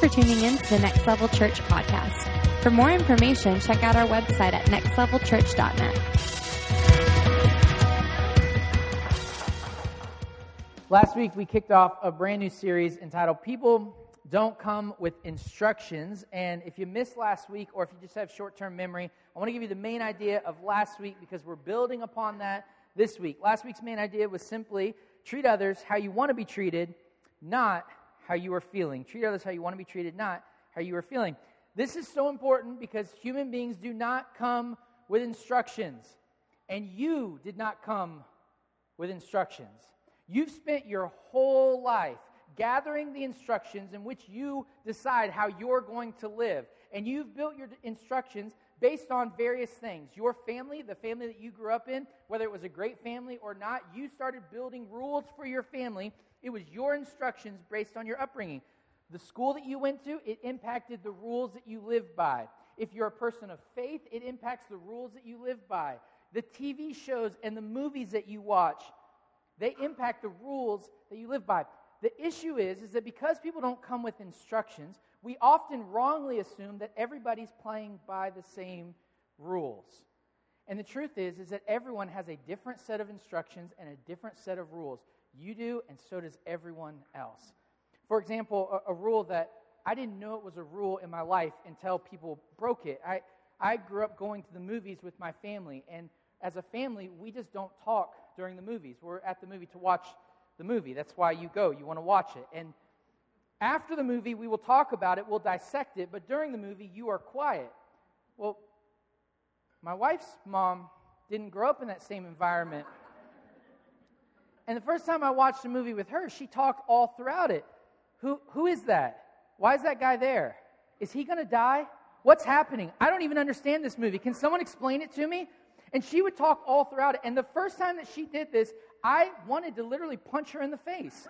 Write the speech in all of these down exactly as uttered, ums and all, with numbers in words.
tuning in to the Next Level Church podcast. For more information, check out our website at next level church dot net. Last week, we kicked off a brand new series entitled People Don't Come with Instructions. And if you missed last week, or if you just have short-term memory, I want to give you the main idea of last week because we're building upon that this week. Last week's main idea was simply treat others how you want to be treated, not how you are feeling. Treat others how you want to be treated, not how you are feeling. This is so important because human beings do not come with instructions. And you did not come with instructions. You've spent your whole life gathering the instructions in which you decide how you're going to live. And you've built your instructions based on various things. Your family, the family that you grew up in, whether it was a great family or not, you started building rules for your family. It was your instructions based on your upbringing. The school that you went to, it impacted the rules that you live by. If you're a person of faith, it impacts the rules that you live by. The T V shows and the movies that you watch, they impact the rules that you live by. The issue is, is that because people don't come with instructions, we often wrongly assume that everybody's playing by the same rules. And the truth is, is that everyone has a different set of instructions and a different set of rules. You do, and so does everyone else. For example, a, a rule that I didn't know it was a rule in my life until people broke it. I, I grew up going to the movies with my family, and as a family, we just don't talk during the movies. We're at the movie to watch the movie. That's why you go. You want to watch it. And after the movie, we will talk about it. We'll dissect it. But during the movie, you are quiet. Well, my wife's mom didn't grow up in that same environment. And the first time I watched a movie with her, she talked all throughout it. Who, who is that? Why is that guy there? Is he going to die? What's happening? I don't even understand this movie. Can someone explain it to me? And she would talk all throughout it. And the first time that she did this, I wanted to literally punch her in the face.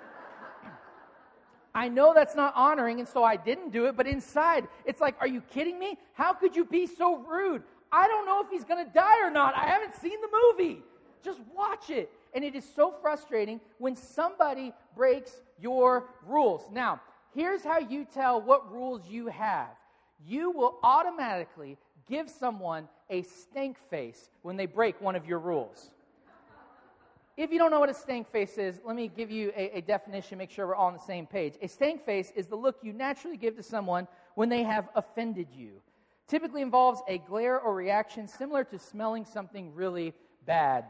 I know that's not honoring, and so I didn't do it. But inside, it's like, are you kidding me? How could you be so rude? I don't know if he's going to die or not. I haven't seen the movie. Just watch it. And it is so frustrating when somebody breaks your rules. Now, here's how you tell what rules you have. You will automatically give someone a stank face when they break one of your rules. If you don't know what a stank face is, let me give you a, a definition, make sure we're all on the same page. A stank face is the look you naturally give to someone when they have offended you. Typically involves a glare or reaction similar to smelling something really bad.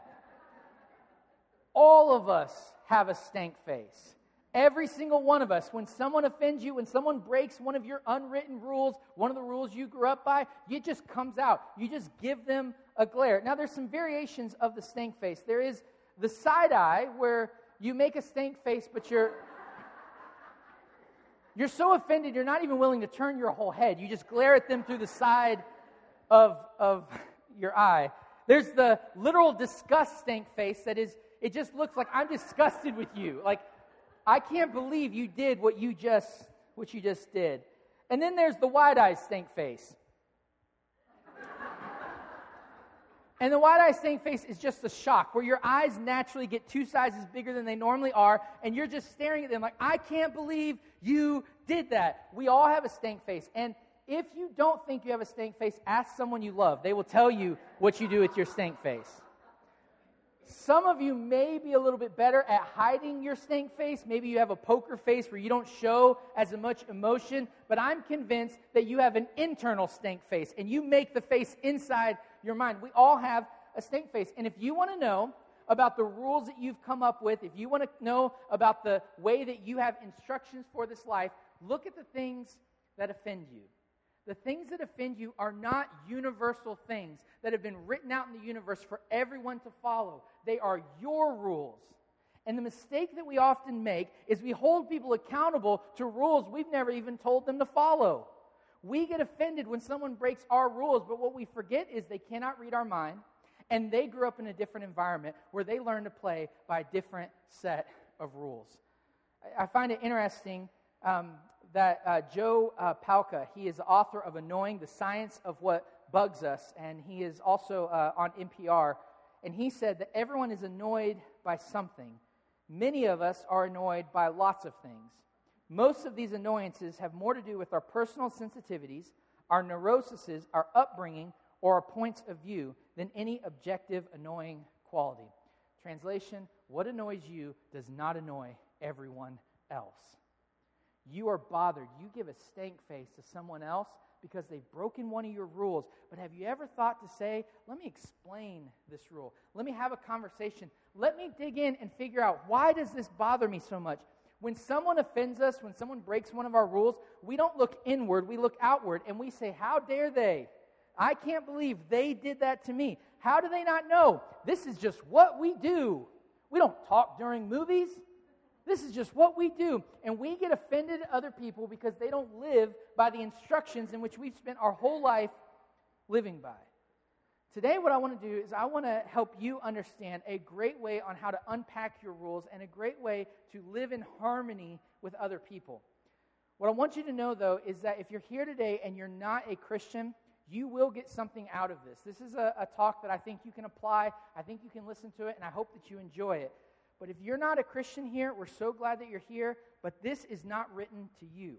All of us have a stank face. Every single one of us, when someone offends you, when someone breaks one of your unwritten rules, one of the rules you grew up by, it just comes out. You just give them a glare. Now, there's some variations of the stank face. There is the side eye, where you make a stank face, but you're you're so offended, you're not even willing to turn your whole head. You just glare at them through the side of, of your eye. There's the literal disgust stank face that is, it just looks like I'm disgusted with you. Like, I can't believe you did what you just what you just did. And then there's the wide-eyed stank face. And the wide-eyed stank face is just a shock, where your eyes naturally get two sizes bigger than they normally are, and you're just staring at them like, I can't believe you did that. We all have a stank face. And if you don't think you have a stank face, ask someone you love. They will tell you what you do with your stank face. Some of you may be a little bit better at hiding your stank face. Maybe you have a poker face where you don't show as much emotion, but I'm convinced that you have an internal stank face, and you make the face inside your mind. We all have a stank face, and if you want to know about the rules that you've come up with, if you want to know about the way that you have instructions for this life, look at the things that offend you. The things that offend you are not universal things that have been written out in the universe for everyone to follow. They are your rules. And the mistake that we often make is we hold people accountable to rules we've never even told them to follow. We get offended when someone breaks our rules, but what we forget is they cannot read our mind, and they grew up in a different environment where they learned to play by a different set of rules. I find it interesting um, that uh, Joe uh, Palca, he is the author of Annoying, the Science of What Bugs Us, and he is also uh, on N P R, and he said that everyone is annoyed by something. Many of us are annoyed by lots of things. Most of these annoyances have more to do with our personal sensitivities, our neuroses, our upbringing, or our points of view than any objective annoying quality. Translation, what annoys you does not annoy everyone else. You are bothered. You give a stank face to someone else because they've broken one of your rules. But have you ever thought to say, let me explain this rule. Let me have a conversation. Let me dig in and figure out, why does this bother me so much? When someone offends us, when someone breaks one of our rules, we don't look inward, we look outward, and we say, how dare they? I can't believe they did that to me. How do they not know? This is just what we do. We don't talk during movies. This is just what we do. And we get offended at other people because they don't live by the instructions in which we've spent our whole life living by. Today, what I want to do is I want to help you understand a great way on how to unpack your rules and a great way to live in harmony with other people. What I want you to know, though, is that if you're here today and you're not a Christian, you will get something out of this. This is a, a talk that I think you can apply. I think you can listen to it, and I hope that you enjoy it. But if you're not a Christian here, we're so glad that you're here, but this is not written to you.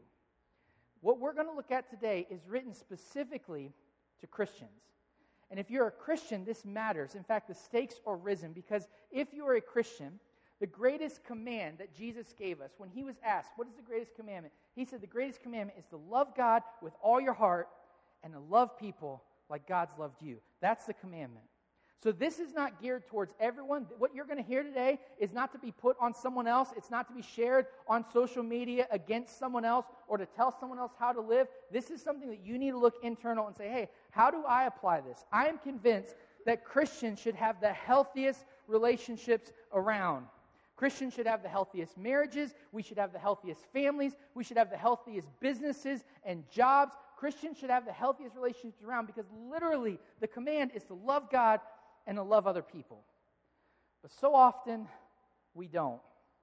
What we're going to look at today is written specifically to Christians. And if you're a Christian, this matters. In fact, the stakes are risen, because if you are a Christian, the greatest command that Jesus gave us, when he was asked, what is the greatest commandment? He said the greatest commandment is to love God with all your heart and to love people like God's loved you. That's the commandment. So this is not geared towards everyone. What you're going to hear today is not to be put on someone else. It's not to be shared on social media against someone else or to tell someone else how to live. This is something that you need to look internal and say, hey, how do I apply this? I am convinced that Christians should have the healthiest relationships around. Christians should have the healthiest marriages. We should have the healthiest families. We should have the healthiest businesses and jobs. Christians should have the healthiest relationships around, because literally the command is to love God and to love other people. But so often, we don't.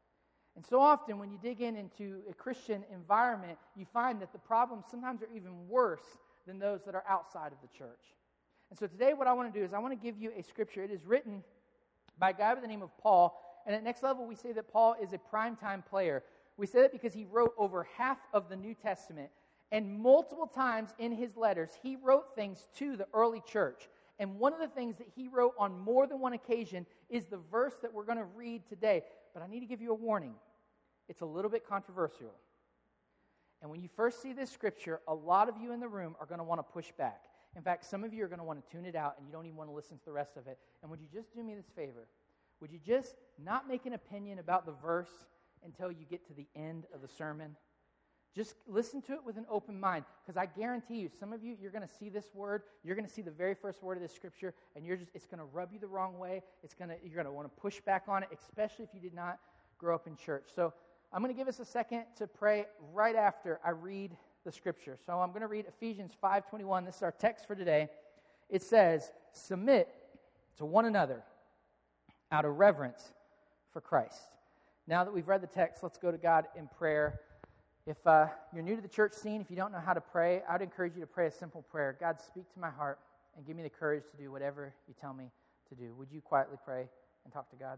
And so often, when you dig in into a Christian environment, you find that the problems sometimes are even worse than those that are outside of the church. And so today, what I want to do is I want to give you a scripture. It is written by a guy by the name of Paul. And at Next Level, we say that Paul is a primetime player. We say that because he wrote over half of the New Testament. And multiple times in his letters, he wrote things to the early church. And one of the things that he wrote on more than one occasion is the verse that we're going to read today. But I need to give you a warning. It's a little bit controversial. And when you first see this scripture, a lot of you in the room are going to want to push back. In fact, some of you are going to want to tune it out, and you don't even want to listen to the rest of it. And would you just do me this favor? Would you just not make an opinion about the verse until you get to the end of the sermon? Just listen to it with an open mind, because I guarantee you, some of you, you're going to see this word, you're going to see the very first word of this scripture, and you're just, it's going to rub you the wrong way. It's going to, you're going to want to push back on it, especially if you did not grow up in church. So I'm going to give us a second to pray right after I read the scripture. So I'm going to read Ephesians five twenty-one. This is our text for today. It says, "Submit to one another out of reverence for Christ." Now that we've read the text, let's go to God in prayer. If uh, you're new to the church scene, if you don't know how to pray, I would encourage you to pray a simple prayer. God, speak to my heart and give me the courage to do whatever you tell me to do. Would you quietly pray and talk to God?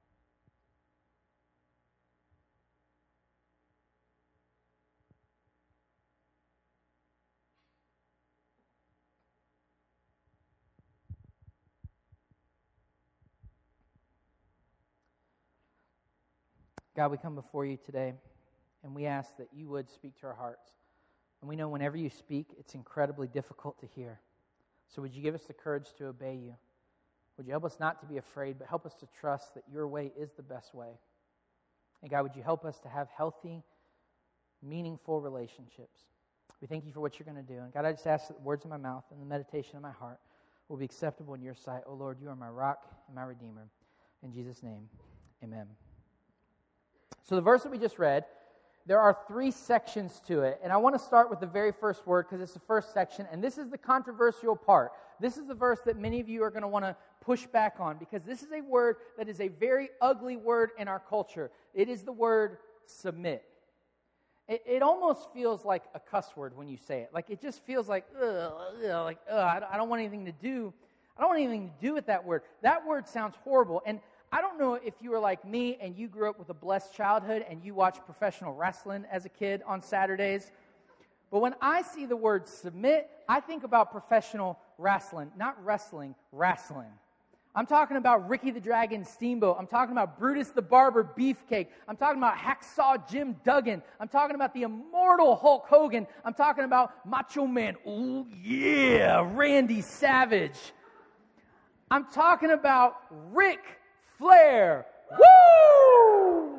God, we come before you today, and we ask that you would speak to our hearts. And we know whenever you speak, it's incredibly difficult to hear. So would you give us the courage to obey you? Would you help us not to be afraid, but help us to trust that your way is the best way? And God, would you help us to have healthy, meaningful relationships? We thank you for what you're going to do. And God, I just ask that the words of my mouth and the meditation of my heart will be acceptable in your sight. Oh Lord, you are my rock and my redeemer. In Jesus' name, amen. So the verse that we just read, there are three sections to it. And I want to start with the very first word because it's the first section. And this is the controversial part. This is the verse that many of you are going to want to push back on, because this is a word that is a very ugly word in our culture. It is the word submit. It, it almost feels like a cuss word when you say it. Like it just feels like, ugh, ugh, like, ugh, I don't want anything to do. I don't want anything to do with that word. That word sounds horrible. And I don't know if you were like me and you grew up with a blessed childhood and you watched professional wrestling as a kid on Saturdays. But when I see the word submit, I think about professional wrestling, not wrestling, wrestling. I'm talking about Ricky the Dragon Steamboat. I'm talking about Brutus the Barber Beefcake. I'm talking about Hacksaw Jim Duggan. I'm talking about the immortal Hulk Hogan. I'm talking about Macho Man, oh yeah, Randy Savage. I'm talking about Ric Flair. Woo!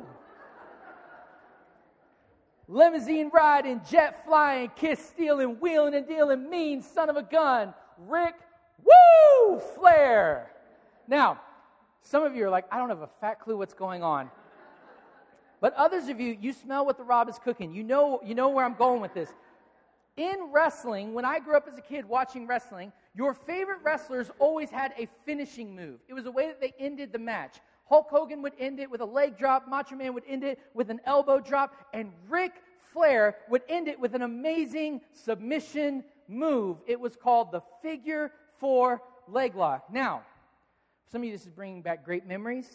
Limousine riding, jet flying, kiss stealing, wheeling and dealing, mean son of a gun, Ric Woo Flair. Now, some of you are like, I don't have a fat clue what's going on. But others of you, you smell what the Rob is cooking. You know, you know where I'm going with this. In wrestling, when I grew up as a kid watching wrestling, your favorite wrestlers always had a finishing move. It was a way that they ended the match. Hulk Hogan would end it with a leg drop. Macho Man would end it with an elbow drop. And Ric Flair would end it with an amazing submission move. It was called the figure four leg lock. Now, some of you, this is bringing back great memories.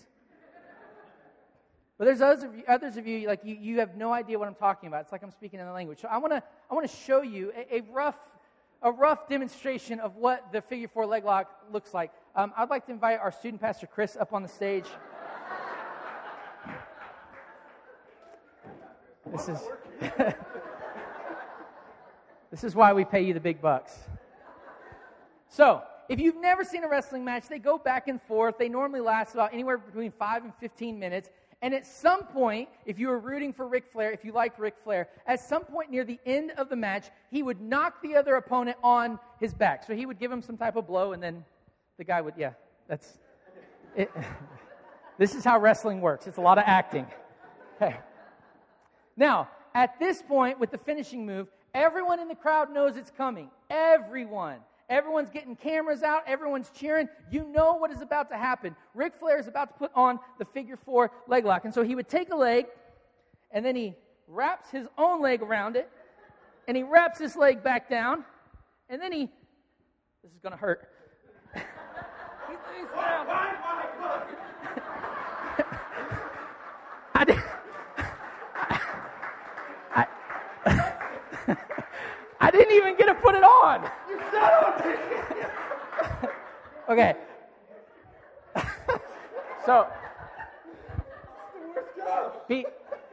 But there's others of you, others of you like you, you have no idea what I'm talking about. It's like I'm speaking in the language. So I want to I want to show you a, a rough a rough demonstration of what the figure four leg lock looks like. Um, I'd like to invite our student pastor Chris up on the stage. This is this is why we pay you the big bucks. So, if you've never seen a wrestling match, they go back and forth. They normally last about anywhere between five and fifteen minutes. And at some point, if you were rooting for Ric Flair, if you liked Ric Flair, at some point near the end of the match, he would knock the other opponent on his back. So he would give him some type of blow, and then the guy would, yeah, that's it. This is how wrestling works. It's a lot of acting. Okay. Now, at this point, with the finishing move, everyone in the crowd knows it's coming. Everyone. Everyone's getting cameras out. Everyone's cheering. You know what is about to happen. Ric Flair is about to put on the figure four leg lock. And so he would take a leg, and then he wraps his own leg around it, and he wraps his leg back down, and then he, this is going to hurt. he lays down. I did, I, I didn't even get to put it on. Okay. So, be,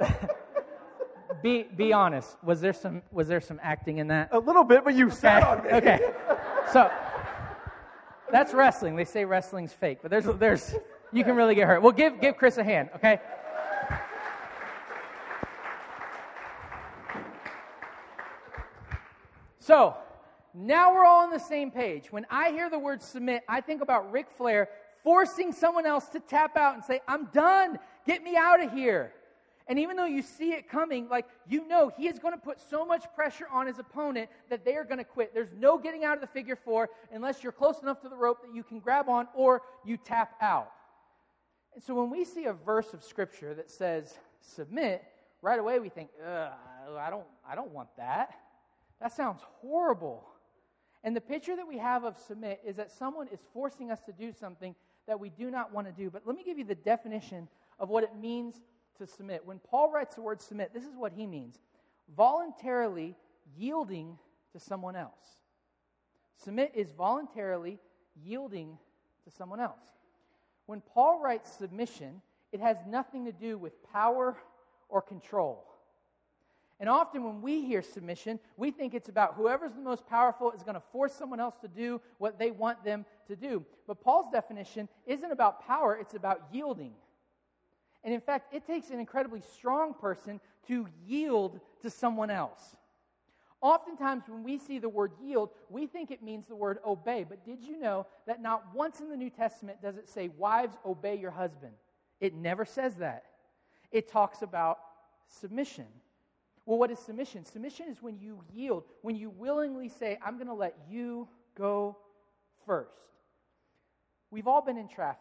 be be honest. Was there some was there some acting in that? A little bit, but you okay. sat on me. Okay. So that's wrestling. They say wrestling's fake, but there's there's you can really get hurt. Well, give give Chris a hand, okay? So, now we're all on the same page. When I hear the word submit, I think about Ric Flair forcing someone else to tap out and say, I'm done. Get me out of here. And even though you see it coming, like, you know he is going to put so much pressure on his opponent that they are going to quit. There's no getting out of the figure four unless you're close enough to the rope that you can grab on or you tap out. And so when we see a verse of Scripture that says submit, right away we think, ugh, I don't, I don't want that. That sounds horrible. And the picture that we have of submit is that someone is forcing us to do something that we do not want to do. But let me give you the definition of what it means to submit. When Paul writes the word submit, this is what he means. Voluntarily yielding to someone else. Submit is voluntarily yielding to someone else. When Paul writes submission, it has nothing to do with power or control. And often when we hear submission, we think it's about whoever's the most powerful is going to force someone else to do what they want them to do. But Paul's definition isn't about power, it's about yielding. And in fact, it takes an incredibly strong person to yield to someone else. Oftentimes when we see the word yield, we think it means the word obey. But did you know that not once in the New Testament does it say, wives, obey your husband? It never says that. It talks about submission. Well, what is submission? Submission is when you yield, when you willingly say, I'm going to let you go first. We've all been in traffic.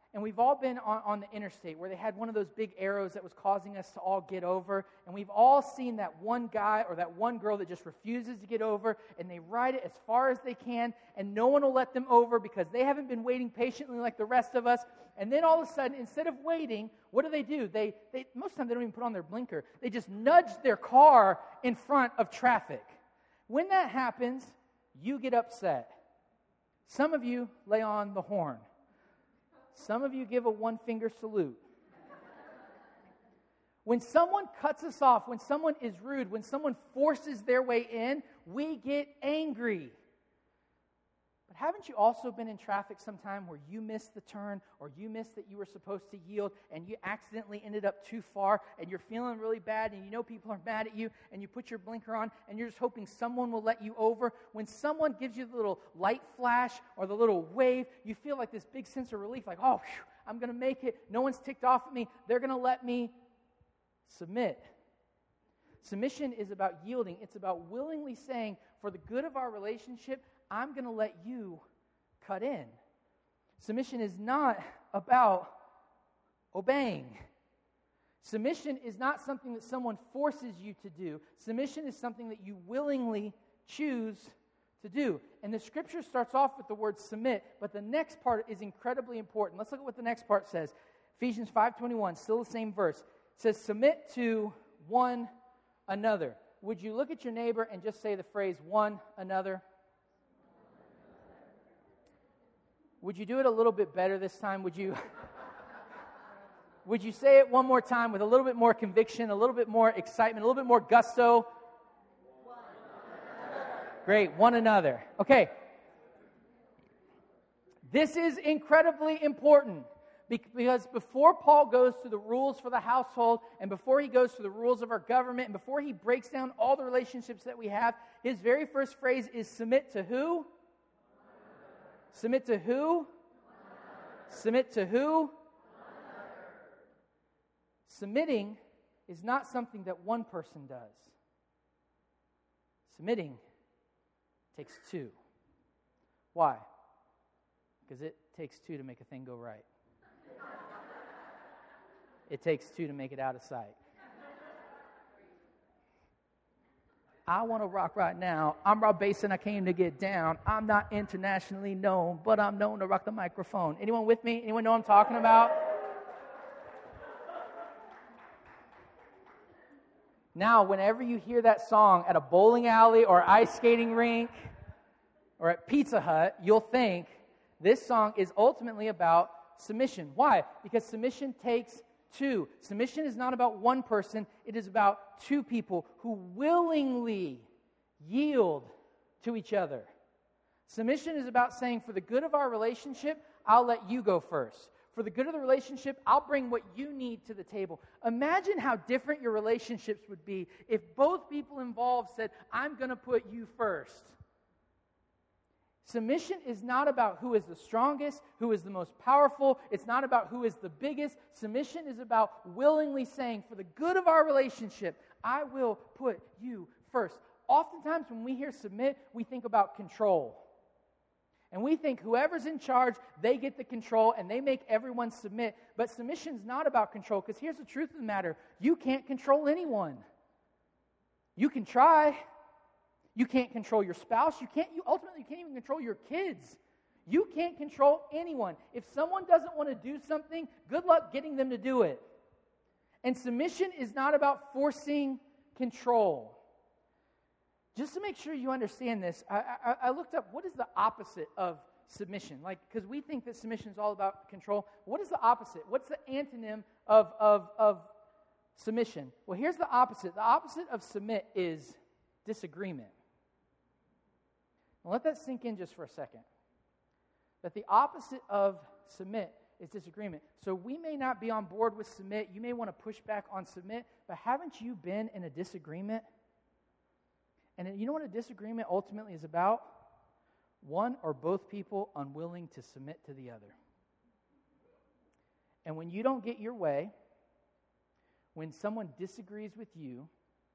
And we've all been on, on the interstate where they had one of those big arrows that was causing us to all get over. And we've all seen that one guy or that one girl that just refuses to get over, and they ride it as far as they can, and no one will let them over because they haven't been waiting patiently like the rest of us. And then all of a sudden, instead of waiting, what do they do? They, they most of the time, they don't even put on their blinker. They just nudge their car in front of traffic. When that happens, you get upset. Some of you lay on the horn. Some of you give a one-finger salute. When someone cuts us off, when someone is rude, when someone forces their way in, we get angry. But haven't you also been in traffic sometime where you missed the turn or you missed that you were supposed to yield and you accidentally ended up too far and you're feeling really bad and you know people are mad at you and you put your blinker on and you're just hoping someone will let you over? When someone gives you the little light flash or the little wave, you feel like this big sense of relief, like, oh, phew, I'm going to make it. No one's ticked off at me. They're going to let me submit. Submission is about yielding. It's about willingly saying, for the good of our relationship, I'm going to let you cut in. Submission is not about obeying. Submission is not something that someone forces you to do. Submission is something that you willingly choose to do. And the scripture starts off with the word submit, but the next part is incredibly important. Let's look at what the next part says. Ephesians five twenty-one, still the same verse. It says, submit to one another. Would you look at your neighbor and just say the phrase, one another? Would you do it a little bit better this time? Would you Would you say it one more time with a little bit more conviction, a little bit more excitement, a little bit more gusto? One Great, one another. Okay. This is incredibly important because before Paul goes to the rules for the household and before he goes to the rules of our government and before he breaks down all the relationships that we have, his very first phrase is submit to who? Submit to who? Submit to who? Submitting is not something that one person does. Submitting takes two. Why? Because it takes two to make a thing go right. It takes two to make it out of sight. I want to rock right now. I'm Rob Basin. I came to get down. I'm not internationally known, but I'm known to rock the microphone. Anyone with me? Anyone know what I'm talking about? Now, whenever you hear that song at a bowling alley or ice skating rink or at Pizza Hut, you'll think this song is ultimately about submission. Why? Because submission takes two. Submission is not about one person. It is about two people who willingly yield to each other. Submission is about saying, for the good of our relationship, I'll let you go first. For the good of the relationship, I'll bring what you need to the table. Imagine how different your relationships would be if both people involved said, I'm going to put you first. Submission is not about who is the strongest, who is the most powerful. It's not about who is the biggest. Submission is about willingly saying, for the good of our relationship, I will put you first. Oftentimes when we hear submit, we think about control. And we think whoever's in charge, they get the control and they make everyone submit. But submission is not about control, because here's the truth of the matter. You can't control anyone. You can try. You can't control your spouse. You can't. You ultimately you can't even control your kids. You can't control anyone. If someone doesn't want to do something, good luck getting them to do it. And submission is not about forcing control. Just to make sure you understand this, I, I, I looked up what is the opposite of submission. Like, because we think that submission is all about control. What is the opposite? What's the antonym of, of, of submission? Well, here's the opposite. The opposite of submit is disagreement. Now, let that sink in just for a second. That the opposite of submit is disagreement. So we may not be on board with submit. You may want to push back on submit, but haven't you been in a disagreement? And you know what a disagreement ultimately is about? One or both people unwilling to submit to the other. And when you don't get your way, when someone disagrees with you,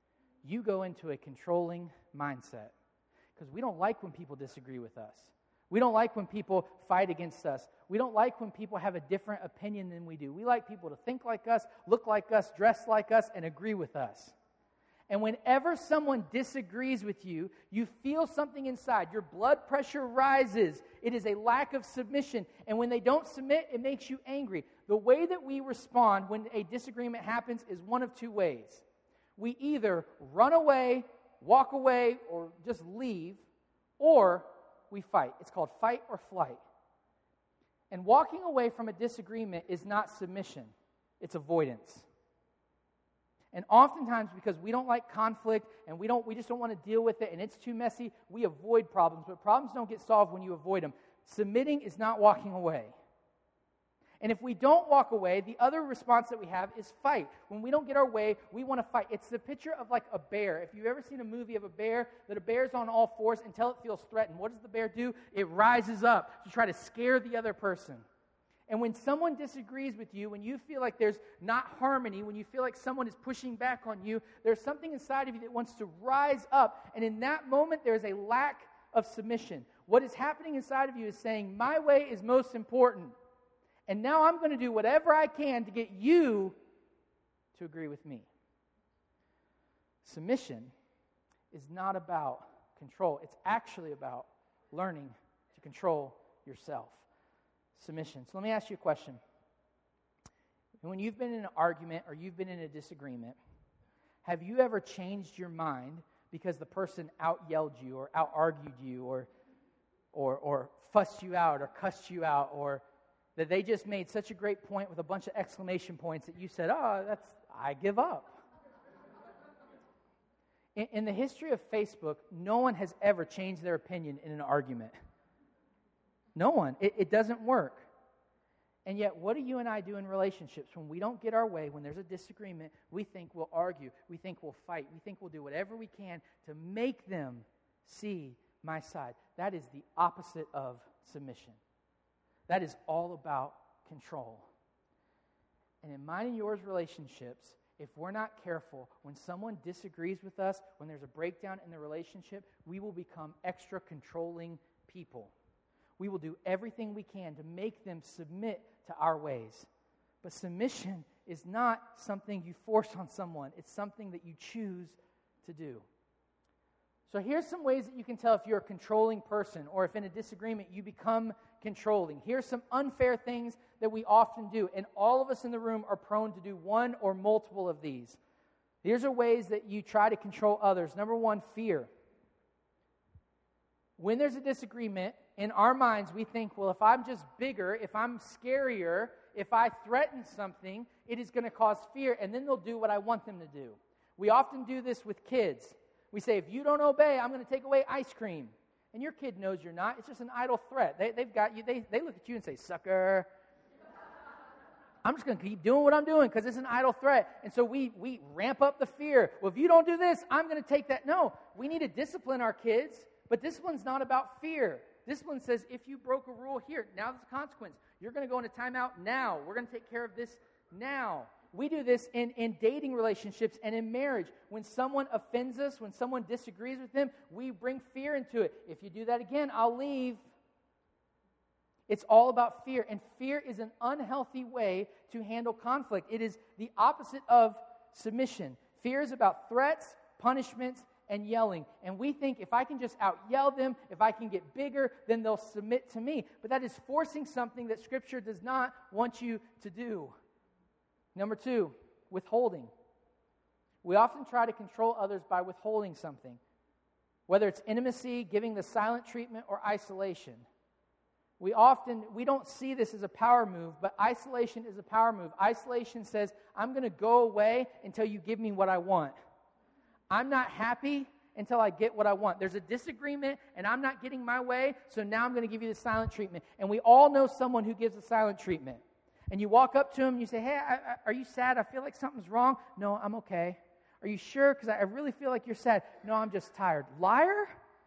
you go into a controlling mindset. Because we don't like when people disagree with us. We don't like when people fight against us. We don't like when people have a different opinion than we do. We like people to think like us, look like us, dress like us, and agree with us. And whenever someone disagrees with you, you feel something inside. Your blood pressure rises. It is a lack of submission. And when they don't submit, it makes you angry. The way that we respond when a disagreement happens is one of two ways. We either run away, walk away, or just leave, or we fight. It's called fight or flight. And walking away from a disagreement is not submission. It's avoidance. And oftentimes, because we don't like conflict and we don't, we just don't want to deal with it and it's too messy, we avoid problems. But problems don't get solved when you avoid them. Submitting is not walking away. And if we don't walk away, the other response that we have is fight. When we don't get our way, we want to fight. It's the picture of like a bear. If you've ever seen a movie of a bear, that a bear's on all fours until it feels threatened. What does the bear do? It rises up to try to scare the other person. And when someone disagrees with you, when you feel like there's not harmony, when you feel like someone is pushing back on you, there's something inside of you that wants to rise up. And in that moment, there's a lack of submission. What is happening inside of you is saying, my way is most important. And now I'm going to do whatever I can to get you to agree with me. Submission is not about control. It's actually about learning to control yourself. Submission. So let me ask you a question. When you've been in an argument or you've been in a disagreement, have you ever changed your mind because the person out-yelled you or out-argued you or, or, or fussed you out or cussed you out, or that they just made such a great point with a bunch of exclamation points that you said, oh, that's, I give up. In, in the history of Facebook, no one has ever changed their opinion in an argument. No one. It, it doesn't work. And yet, what do you and I do in relationships when we don't get our way, when there's a disagreement? We think we'll argue. We think we'll fight. We think we'll do whatever we can to make them see my side. That is the opposite of submission. That is all about control. And in mine and yours relationships, if we're not careful, when someone disagrees with us, when there's a breakdown in the relationship, we will become extra controlling people. We will do everything we can to make them submit to our ways. But submission is not something you force on someone. It's something that you choose to do. So here's some ways that you can tell if you're a controlling person or if in a disagreement you become controlling. Here's some unfair things that we often do, and all of us in the room are prone to do one or multiple of these. These are ways that you try to control others. Number one, fear. When there's a disagreement, in our minds we think, well, if I'm just bigger, if I'm scarier, if I threaten something, it is going to cause fear, and then they'll do what I want them to do. We often do this with kids. We say, if you don't obey, I'm going to take away ice cream. And your kid knows you're not. It's just an idle threat. They, they've got you. They, they look at you and say, sucker. I'm just going to keep doing what I'm doing because it's an idle threat. And so we, we ramp up the fear. Well, if you don't do this, I'm going to take that. No, we need to discipline our kids. But discipline's not about fear. Discipline says, if you broke a rule here, now there's a consequence. You're going to go into timeout now. We're going to take care of this now. We do this in, in dating relationships and in marriage. When someone offends us, when someone disagrees with them, we bring fear into it. If you do that again, I'll leave. It's all about fear. And fear is an unhealthy way to handle conflict. It is the opposite of submission. Fear is about threats, punishments, and yelling. And we think if I can just out-yell them, if I can get bigger, then they'll submit to me. But that is forcing something that Scripture does not want you to do. Number two, withholding. We often try to control others by withholding something, whether it's intimacy, giving the silent treatment, or isolation. We often, we don't see this as a power move, but isolation is a power move. Isolation says, I'm going to go away until you give me what I want. I'm not happy until I get what I want. There's a disagreement, and I'm not getting my way, so now I'm going to give you the silent treatment. And we all know someone who gives the silent treatment. And you walk up to him and you say, hey, I, I, are you sad? I feel like something's wrong. No, I'm okay. Are you sure? Because I, I really feel like you're sad. No, I'm just tired. Liar?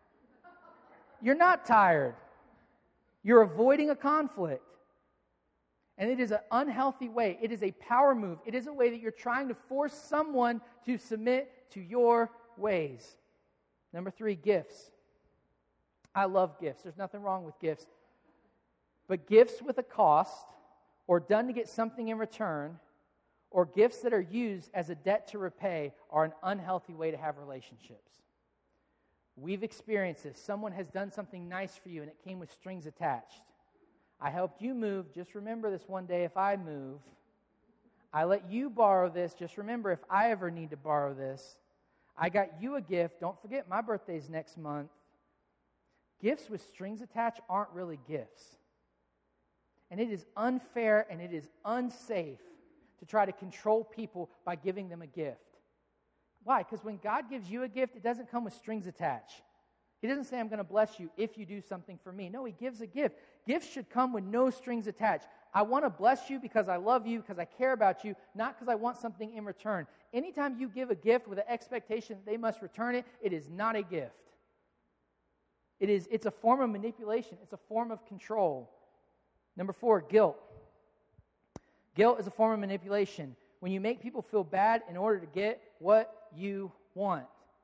You're not tired. You're avoiding a conflict. And it is an unhealthy way. It is a power move. It is a way that you're trying to force someone to submit to your ways. Number three, gifts. I love gifts. There's nothing wrong with gifts. But gifts with a cost, or done to get something in return, or gifts that are used as a debt to repay are an unhealthy way to have relationships. We've experienced this. Someone has done something nice for you and it came with strings attached. I helped you move. Just remember this one day if I move. I let you borrow this. Just remember if I ever need to borrow this. I got you a gift. Don't forget my birthday's next month. Gifts with strings attached aren't really gifts. And it is unfair and it is unsafe to try to control people by giving them a gift. Why? Because when God gives you a gift, it doesn't come with strings attached. He doesn't say, I'm going to bless you if you do something for me. No, He gives a gift. Gifts should come with no strings attached. I want to bless you because I love you, because I care about you, not because I want something in return. Anytime you give a gift with an expectation that they must return it, it is not a gift. It is, it's a form of manipulation. It's a form of control. Number four, guilt. Guilt is a form of manipulation. When you make people feel bad in order to get what you want.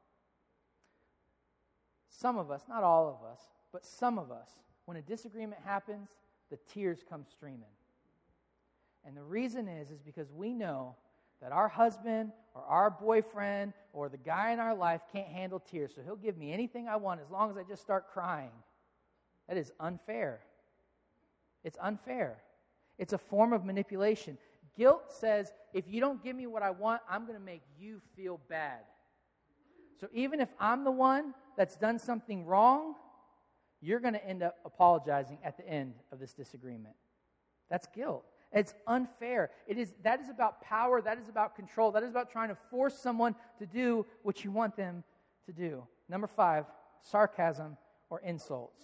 Some of us, not all of us, but some of us, when a disagreement happens, the tears come streaming. And the reason is, is because we know that our husband or our boyfriend or the guy in our life can't handle tears, so he'll give me anything I want as long as I just start crying. That is unfair. It's unfair. It's a form of manipulation. Guilt says, if you don't give me what I want, I'm going to make you feel bad. So even if I'm the one that's done something wrong, you're going to end up apologizing at the end of this disagreement. That's guilt. It's unfair. It is, that is about power. That is about control. That is about trying to force someone to do what you want them to do. Number five, sarcasm or insults.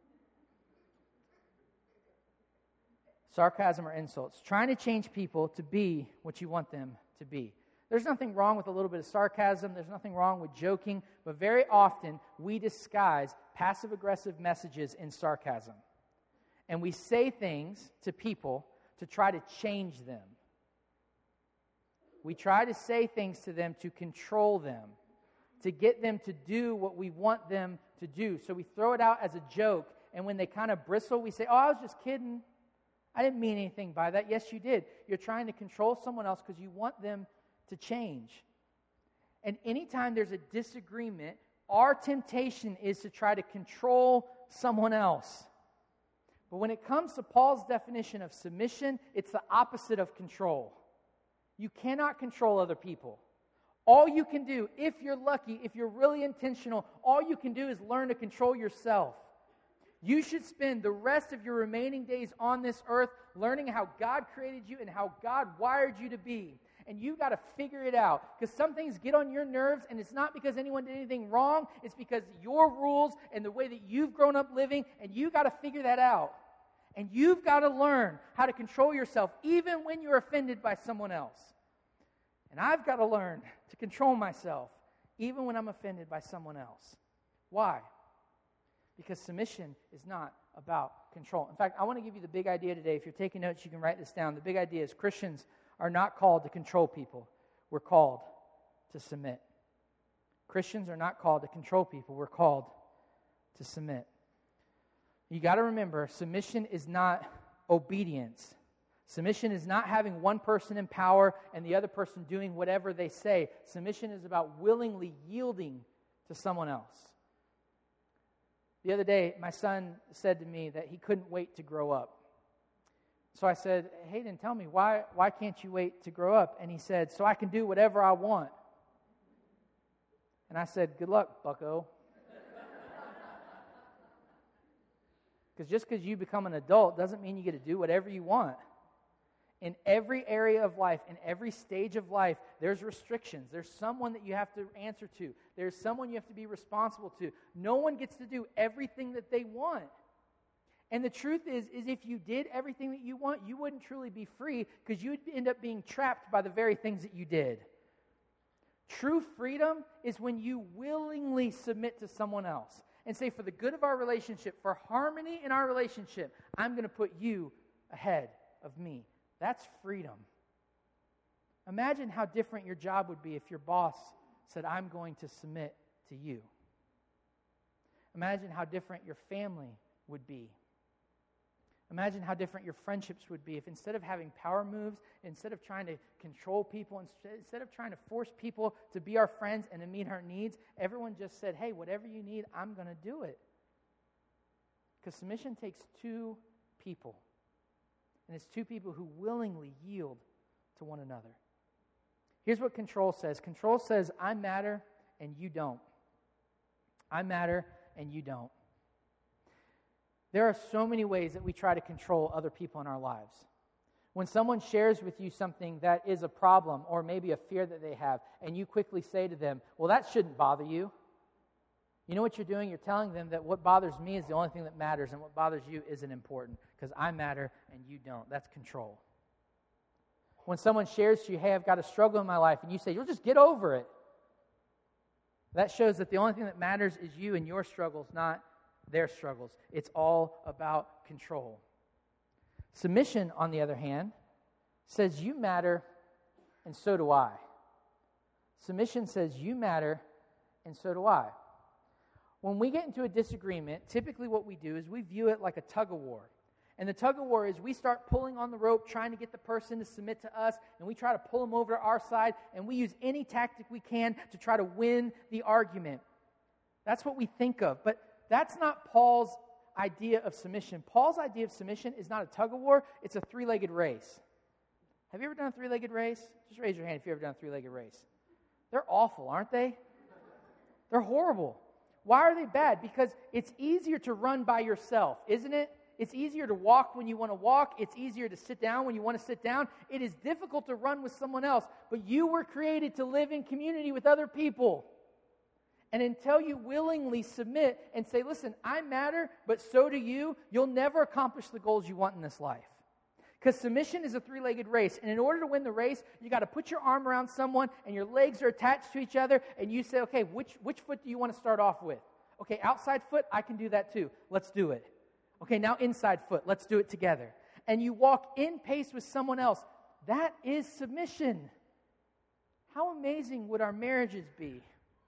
Sarcasm or insults. Trying to change people to be what you want them to be. There's nothing wrong with a little bit of sarcasm. There's nothing wrong with joking. But very often, we disguise passive-aggressive messages in sarcasm. And we say things to people to try to change them. We try to say things to them to control them, to get them to do what we want them to do. So we throw it out as a joke, and when they kind of bristle, we say, oh, I was just kidding. I didn't mean anything by that. Yes, you did. You're trying to control someone else because you want them to change. And anytime there's a disagreement, our temptation is to try to control someone else. But when it comes to Paul's definition of submission, it's the opposite of control. You cannot control other people. All you can do, if you're lucky, if you're really intentional, all you can do is learn to control yourself. You should spend the rest of your remaining days on this earth learning how God created you and how God wired you to be. And you got to figure it out. Because some things get on your nerves, and it's not because anyone did anything wrong. It's because your rules and the way that you've grown up living, and you got to figure that out. And you've got to learn how to control yourself even when you're offended by someone else. And I've got to learn to control myself even when I'm offended by someone else. Why? Because submission is not about control. In fact, I want to give you the big idea today. If you're taking notes, you can write this down. The big idea is Christians are not called to control people. We're called to submit. Christians are not called to control people. We're called to submit. You got to remember, submission is not obedience. Submission is not having one person in power and the other person doing whatever they say. Submission is about willingly yielding to someone else. The other day, my son said to me that he couldn't wait to grow up. So I said, Hayden, tell me, why, why can't you wait to grow up? And he said, so I can do whatever I want. And I said, good luck, bucko. Because just because you become an adult doesn't mean you get to do whatever you want. In every area of life, in every stage of life, there's restrictions. There's someone that you have to answer to. There's someone you have to be responsible to. No one gets to do everything that they want. And the truth is, is if you did everything that you want, you wouldn't truly be free because you'd end up being trapped by the very things that you did. True freedom is when you willingly submit to someone else and say, for the good of our relationship, for harmony in our relationship, I'm going to put you ahead of me. That's freedom. Imagine how different your job would be if your boss said, I'm going to submit to you. Imagine how different your family would be. Imagine how different your friendships would be if instead of having power moves, instead of trying to control people, instead of trying to force people to be our friends and to meet our needs, everyone just said, hey, whatever you need, I'm going to do it. Because submission takes two people. And it's two people who willingly yield to one another. Here's what control says. Control says, I matter and you don't. I matter and you don't. There are so many ways that we try to control other people in our lives. When someone shares with you something that is a problem or maybe a fear that they have, and you quickly say to them, well, that shouldn't bother you. You know what you're doing? You're telling them that what bothers me is the only thing that matters, and what bothers you isn't important, because I matter and you don't. That's control. When someone shares to you, hey, I've got a struggle in my life, and you say, you'll just get over it. That shows that the only thing that matters is you and your struggles, not their struggles. It's all about control. Submission, on the other hand, says you matter and so do I. Submission says you matter and so do I. When we get into a disagreement, typically what we do is we view it like a tug of war. And the tug of war is we start pulling on the rope, trying to get the person to submit to us, and we try to pull them over to our side, and we use any tactic we can to try to win the argument. That's what we think of. But that's not Paul's idea of submission. Paul's idea of submission is not a tug of war, it's a three-legged race. Have you ever done a three-legged race? Just raise your hand if you've ever done a three-legged race. They're awful, aren't they? They're horrible. Why are they bad? Because it's easier to run by yourself, isn't it? It's easier to walk when you want to walk. It's easier to sit down when you want to sit down. It is difficult to run with someone else, but you were created to live in community with other people. And until you willingly submit and say, listen, I matter, but so do you, you'll never accomplish the goals you want in this life. Because submission is a three-legged race. And in order to win the race, you got to put your arm around someone and your legs are attached to each other and you say, okay, which, which foot do you want to start off with? Okay, outside foot, I can do that too. Let's do it. Okay, now inside foot, let's do it together. And you walk in pace with someone else. That is submission. How amazing would our marriages be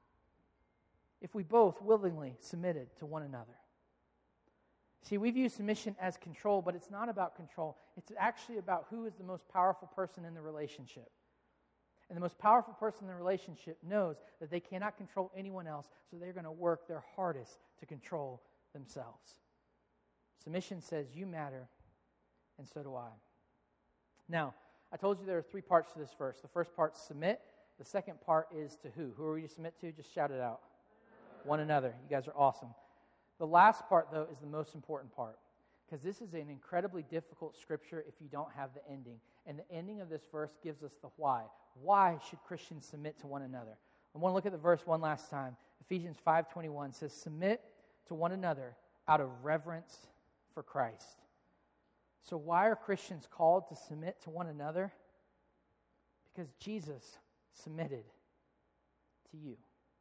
if we both willingly submitted to one another? See, we view submission as control, but it's not about control. It's actually about who is the most powerful person in the relationship. And the most powerful person in the relationship knows that they cannot control anyone else, so they're going to work their hardest to control themselves. Submission says, you matter, and so do I. Now, I told you there are three parts to this verse. The first part, submit. The second part is to who? Who are we to submit to? Just shout it out. One another. You guys are awesome. The last part, though, is the most important part, because this is an incredibly difficult scripture if you don't have the ending. And the ending of this verse gives us the why. Why should Christians submit to one another? I want to look at the verse one last time. Ephesians five twenty-one says, submit to one another out of reverence for Christ. So why are Christians called to submit to one another? Because Jesus submitted to you.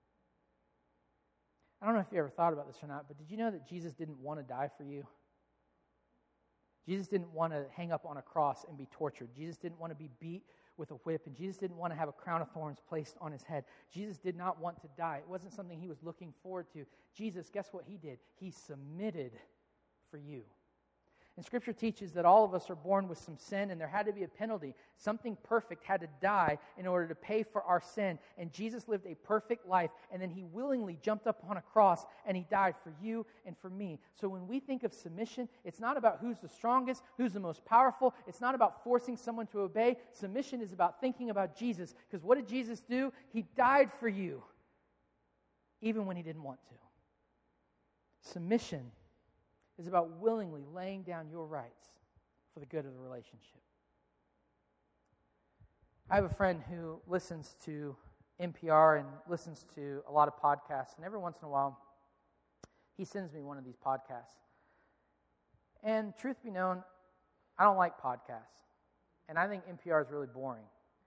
I don't know if you ever thought about this or not, but did you know that Jesus didn't want to die for you? Jesus didn't want to hang up on a cross and be tortured. Jesus didn't want to be beat with a whip, and Jesus didn't want to have a crown of thorns placed on his head. Jesus did not want to die. It wasn't something he was looking forward to. Jesus, guess what he did? He submitted for you. And Scripture teaches that all of us are born with some sin, and there had to be a penalty. Something perfect had to die in order to pay for our sin. And Jesus lived a perfect life, and then he willingly jumped up on a cross, and he died for you and for me. So when we think of submission, it's not about who's the strongest, who's the most powerful. It's not about forcing someone to obey. Submission is about thinking about Jesus. Because what did Jesus do? He died for you, even when he didn't want to. Submission is about willingly laying down your rights for the good of the relationship. I have a friend who listens to N P R and listens to a lot of podcasts, and every once in a while, he sends me one of these podcasts. And truth be known, I don't like podcasts, and I think N P R is really boring.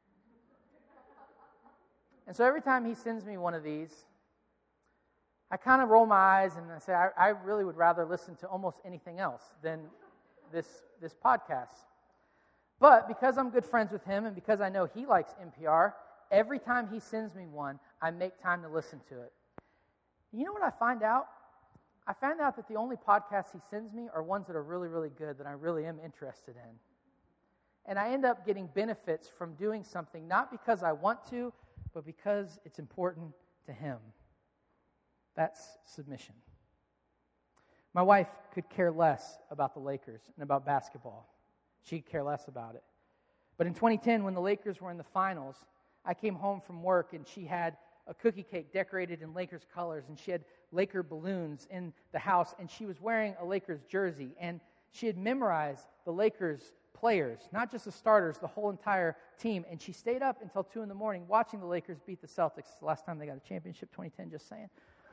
And so every time he sends me one of these, I kind of roll my eyes and I say, I, I really would rather listen to almost anything else than this, this podcast. But because I'm good friends with him and because I know he likes N P R, every time he sends me one, I make time to listen to it. You know what I find out? I found out that the only podcasts he sends me are ones that are really, really good that I really am interested in. And I end up getting benefits from doing something, not because I want to, but because it's important to him. That's submission. My wife could care less about the Lakers and about basketball. She'd care less about it. But in twenty ten, when the Lakers were in the finals, I came home from work and she had a cookie cake decorated in Lakers colors, and she had Laker balloons in the house, and she was wearing a Lakers jersey, and she had memorized the Lakers players, not just the starters, the whole entire team, and she stayed up until two in the morning watching the Lakers beat the Celtics. It's the last time they got a championship, twenty ten, just saying.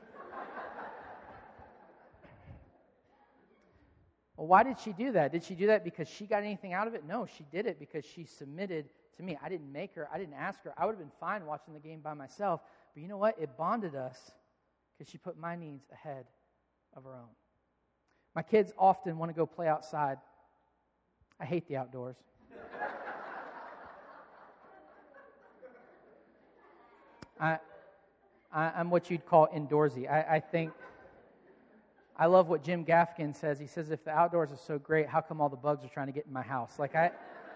Well, why did she do that? Did she do that because she got anything out of it? No, she did it because she submitted to me. I didn't make her. I didn't ask her. I would have been fine watching the game by myself. But you know what? It bonded us because she put my needs ahead of her own. My kids often want to go play outside. I hate the outdoors. I, I, I'm what you'd call indoorsy. I, I think... I love what Jim Gaffigan says. He says, if the outdoors are so great, how come all the bugs are trying to get in my house? Like, I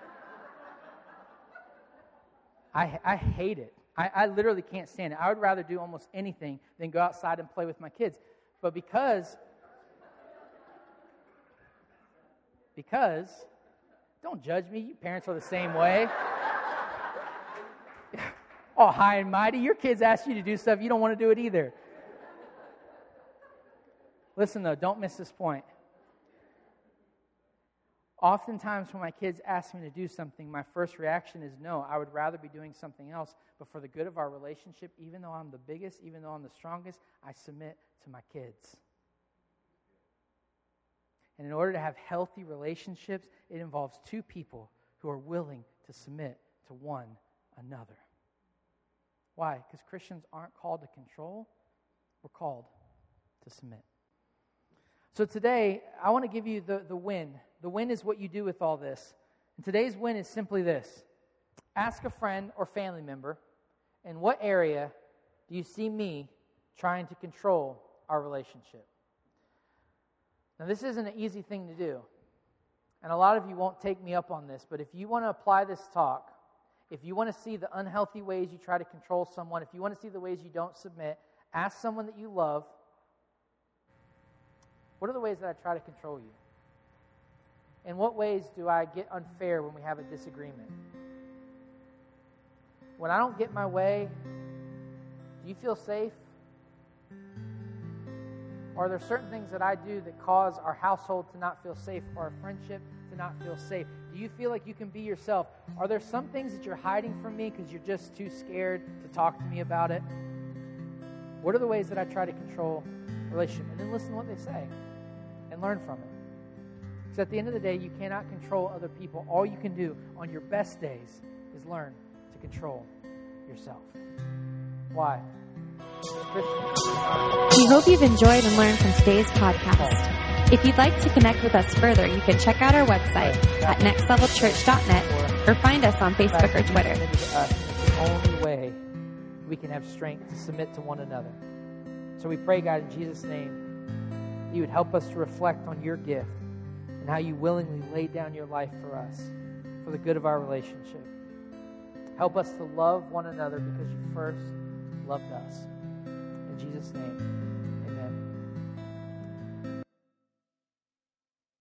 I, I hate it. I, I literally can't stand it. I would rather do almost anything than go outside and play with my kids. But because, because, don't judge me. You parents are the same way. Oh, high and mighty. Your kids ask you to do stuff, you don't want to do it either. Listen, though, don't miss this point. Oftentimes when my kids ask me to do something, my first reaction is no. I would rather be doing something else. But for the good of our relationship, even though I'm the biggest, even though I'm the strongest, I submit to my kids. And in order to have healthy relationships, it involves two people who are willing to submit to one another. Why? Because Christians aren't called to control. We're called to submit. So today, I want to give you the, the win. The win is what you do with all this. And today's win is simply this. Ask a friend or family member, in what area do you see me trying to control our relationship? Now, this isn't an easy thing to do. And a lot of you won't take me up on this, but if you want to apply this talk, if you want to see the unhealthy ways you try to control someone, if you want to see the ways you don't submit, ask someone that you love, what are the ways that I try to control you? In what ways do I get unfair when we have a disagreement? When I don't get my way, do you feel safe? Or are there certain things that I do that cause our household to not feel safe, or our friendship to not feel safe? Do you feel like you can be yourself? Are there some things that you're hiding from me because you're just too scared to talk to me about it? What are the ways that I try to control a relationship? And then listen to what they say and learn from it. Because at the end of the day, you cannot control other people. All you can do on your best days is learn to control yourself. Why? We hope you've enjoyed and learned from today's podcast. If you'd like to connect with us further, you can check out our website at next level church dot net or find us on Facebook or Twitter. It's the only way we can have strength to submit to one another. So we pray, God, in Jesus' name, that you would help us to reflect on your gift and how you willingly laid down your life for us, for the good of our relationship. Help us to love one another because you first loved us. In Jesus' name.